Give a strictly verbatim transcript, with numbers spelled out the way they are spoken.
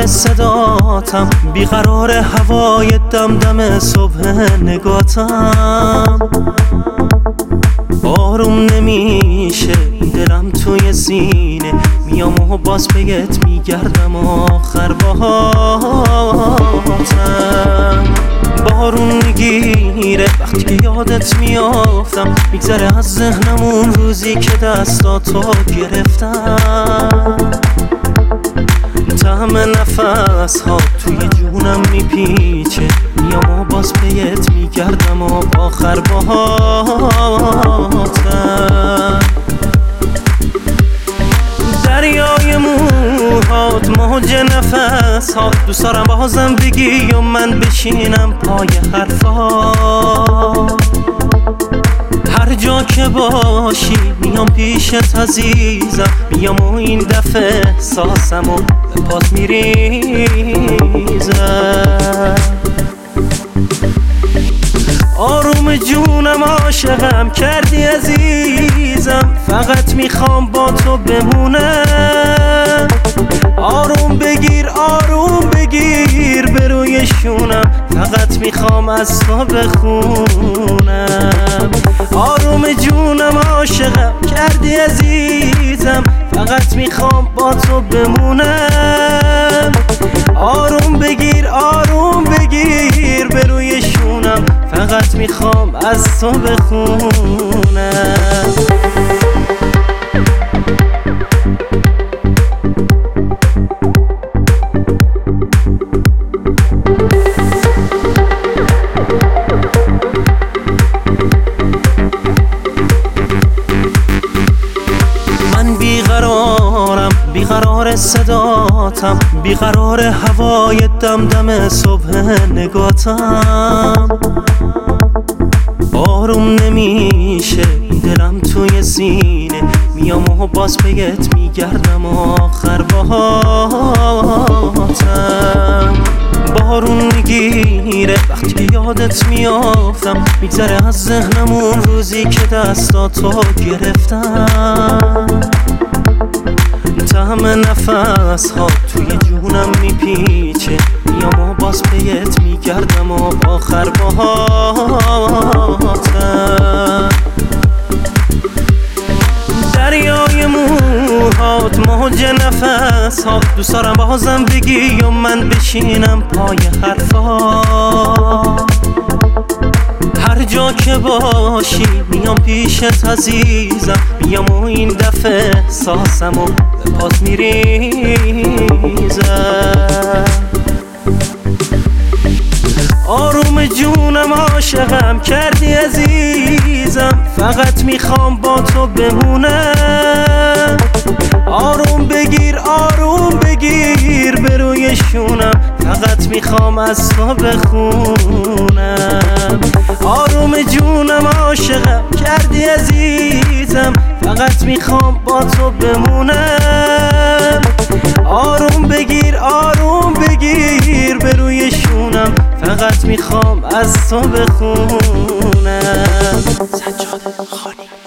بیقرار صداتم، بیقرار هوای دمدم صبح نگاتم. آروم نمیشه دلم توی سینه، میام و باز بهت میگردم آخر باهاتم. بارون میگیره وقتی که یادت میافتم، میگذره از ذهنمون روزی که دستاتو گرفتم. طعم نفس ها توی جونم میپیچه، میام و باز بهت میگردم و آخر باهاتم. دریای موهات موج نفس ها، دوست دارم بازم بگی و من بشینم پای حرفات. هر جا که باشی میام پیشت عزیزم، میام و این دفعه احساسم و به پات میریزم. آروم جونم عاشقم کردی عزیزم، فقط میخوام با تو بمونم. آروم بگیر آروم بگیر به روی شونم، فقط میخوام از تو بخونم. آروم جونم عاشقم کردی عزیزم، فقط میخوام با تو بمونم. آروم بگیر آروم بگیر به روی شونم، فقط میخوام از تو بخونم. بیقرارم بیقرار صداتم، بیقرار هوای دمدم صبح نگاتم. آروم نمیشه دلم توی سینه، میام و باز بهت میگردم آخر باهاتم. بارون میگیره وقتی که یادت میافتم، میگذره از ذهنمون روزی که دستاتو گرفتم. طعم نفس ها توی جونم میپیچه، میام و باز بهت میگردم و آخر باهاتم. دریای موهات موج نفس ها، دوست دارم بازم بگی و من بشینم پای حرفات. هر جا که باشی میام پیشت عزیزم، میام و این دفعه احساسم و به پات میریزم. آروم جونم عاشقم کردی عزیزم، فقط میخوام با تو بمونم. آروم بگیر آروم بگیر به روی شونم، فقط میخوام از تو بخونم. آروم جونم عاشقم کردی عزیزم، فقط میخوام با تو بمونم. آروم بگیر آروم بگیر به روی شونم، فقط میخوام از تو بخونم. سجاده خانی.